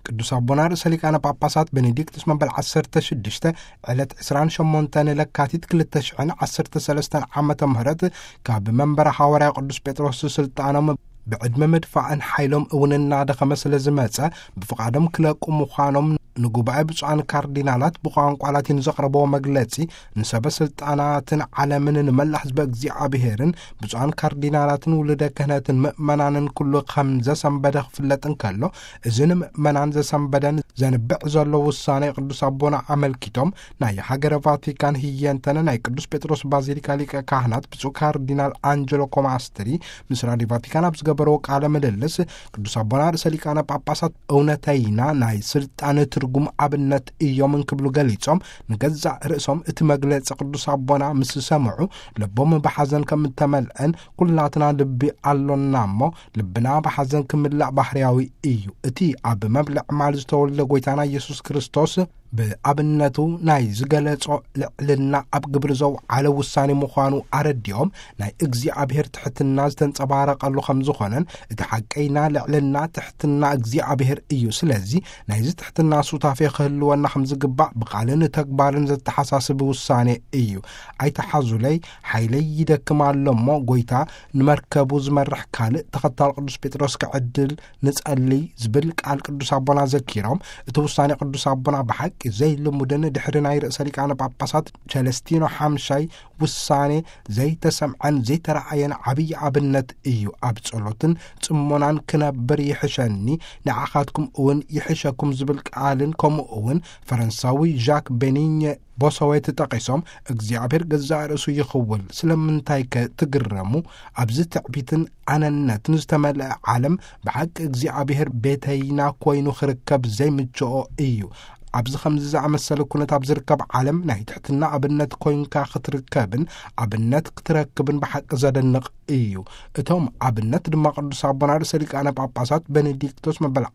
ቅዱስ አቡነ ርእሰ ሊቃነ ጳጳሳት ቤኔዲክቶስ መበል 16 ዕለት 28 ለካቲት 2013 ዓመተ ምህረት ካብ መንበረ ሐዋርያ ቅዱስ ጴጥሮስ ስልጣኖም بعد مدفعن حيلهم اوننا دخم سلازمص بفقادم كلقو مخانم نغباي بصان كاردينالات بقانقالاتين زقربو مغلصي نسب سلطاناتن عالمن نملح حزب እግዚአብሔርን بصان كاردينالاتن ولد كهناتن مؤمنانن كل خمسه سنبده فلطن كالو اذن مؤمنان زسنبدن زنبع زلو وسانه قدوس ابونا عملكيتوم ناي هاجر فاتيكان هينتن ناي قدوس بطرس بازيليكا ليقه كهنات بصو كاردينال انجلو كوماستري مسرا دي فاتيكان بزغبرو قال مدلس قدوس ابونا ርእሰ ሊቃነ ጳጳሳት እውነተይና ናይ ስልጣነ ትርጉም አብነት እዮም እንክብሉ ገሊጾም ንገዛ ርእሶም እቲ መግለጽ ቅዱስ አቦና ምስ ሰምዑ ልቦም በሐዘን ከምተመልአን ኩላትና ልቢ አሎናሞ ልብና በሐዘን ክምላዕ ባህርያዊ እዩ እቲ አብ መብልዕ ማል ዝተወለደ ጎይታና ኢየሱስ ክርስቶስ በአብነቱ ናይ ዝገለጾ ልዕልና አብ ግብር ዘው ዓለ ውሳኔ ምዃኑ አረዲዮም ናይ እግዚአብሔር ትሕትና ዝተንጸባረቀሉ ከም ዝኾነን እቲ ሐቀይና ልዕልና ትሕትና እግዚአብሔር እዩ ስለዚ ናይ ትሕትና ሱታፌ ክህልወና ከም ዝግባእ ብቃልን ተግባርን ዝተሐሳስብ ውሳኔ እዩ ኣይተሐዙለይ ሓይለይ ይደክማሎሞ ጎይታ ንመርከቡ ዝመርሕ ካልእ ተኸታል ቅዱስ ጴጥሮስ ከዕድል ንጸልይ ዝብል ቃል ቅዱስ አቦና ዘኪሮም እቲ ውሳኔ ቅዱስ አቦና በሐቅ زي لمدن دحرنا رئيس ሊቃነ ጳጳሳት ቸለስቲኖ ሐምሻይ ውሳኔ زي ተሰምዐን زي ተራአየን ዓብይ አብነት እዩ አብ ጸሎትን ጽሞናን ክነብር ይሕሸኒ ንዓኻትኩም እውን ይሕሸኩም ዝብል ቃልን ከምኡውን ፈረንሳዊ ዣክ ቤኒኝ ቦሶዌት ተጠቂሶም እግዚአብሔር ገዛ ርእሱ ይኽውል ስለምንታይ ከትግረሙ አብዝ ትዕቢትን አነነትን ዝተመልአ ዓለም በሐቅ እግዚአብሔር ቤተይና ኮይኑ ክርከብ ዘይምችኦ እዩ አብዝ ኸምዝ ዝአመሰለ ኩነት አብ ዝርከብ ዓለም ናይ ትሕትና አብነት ኮይንካ ክትርከብን አብነት ክትረክብን በሐቅ ዘደንቕ እዩ እቶም አብነት ድማ ቅዱስ አቡነ ርእሰ ሊቃነ ጳጳሳት ቤኔዲክቶስ መበል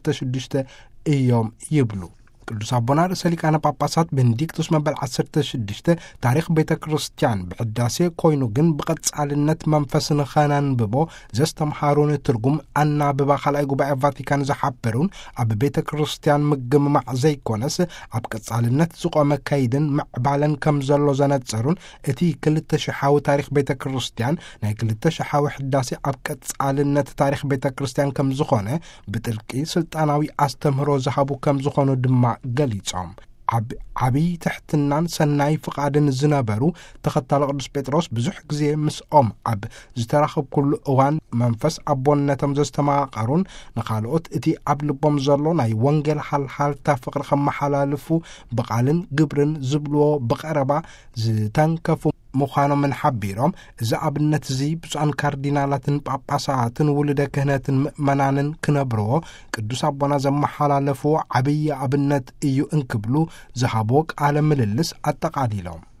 16 እዮም ይብሉ ቅዱስ አቡነ ርእሰ ሊቃነ ጳጳሳት ቤኔዲክቶስ መበል 16 ታሪክ ቤተ ክርስቲያን በቅዳሴ ኮይኑ ግን በቀጻልነት መንፈስን ኸናንብቦ ዘስተምሃሩን ትርጉም አናብባ ኻልአይ ጉባኤ ቫቲካን ዘሐበሩን አብ ቤተ ክርስቲያን ምግምማዕ ዘይኮነስ አብ ቀጻልነት ዝቆመ ከይድን ምዕባለን ከም ዘሎ ዘነጸሩን እቲ 2000 ታሪክ ቤተ ክርስቲያን ናይ 2000 ሕዳሴ አብ ቀጻልነት ታሪክ ቤተ ክርስቲያን ከም ዝኾነ ብጥልቂ ስልጣናዊ አስተምህሮ ዝሃቡ ከም ዝኾኑ ድማ ገሊጾም ዓብይ ትሕትናን ሰናይ ፍቃድን ዝነበሩ ተኸታሊ ቅዱስ ጴጥሮስ ብዙሕ ግዜ ምስኦም አብ ዝተራኸብ ኩሉ እዋን መንፈስ አቦነቶም ዘስተማቐሩን ንኻልኦት እቲ አብ ልቦም ዘሎ ናይ ወንጌል ሓልሓልታ ፍቅሪ ከመሓላልፉ ብቃልን ግብርን ዝብልዎ ብቀረባ ዝተንከፉ مخانم حبيرهم إذا أبنت زي بصان كاردينالاتن باباساتن ولد كهناتن مؤمنانن كنبرو قدوس أبونا زم حلالفو عبية أبنت إيو انكبلو زهابوك على مللس التقاليلهم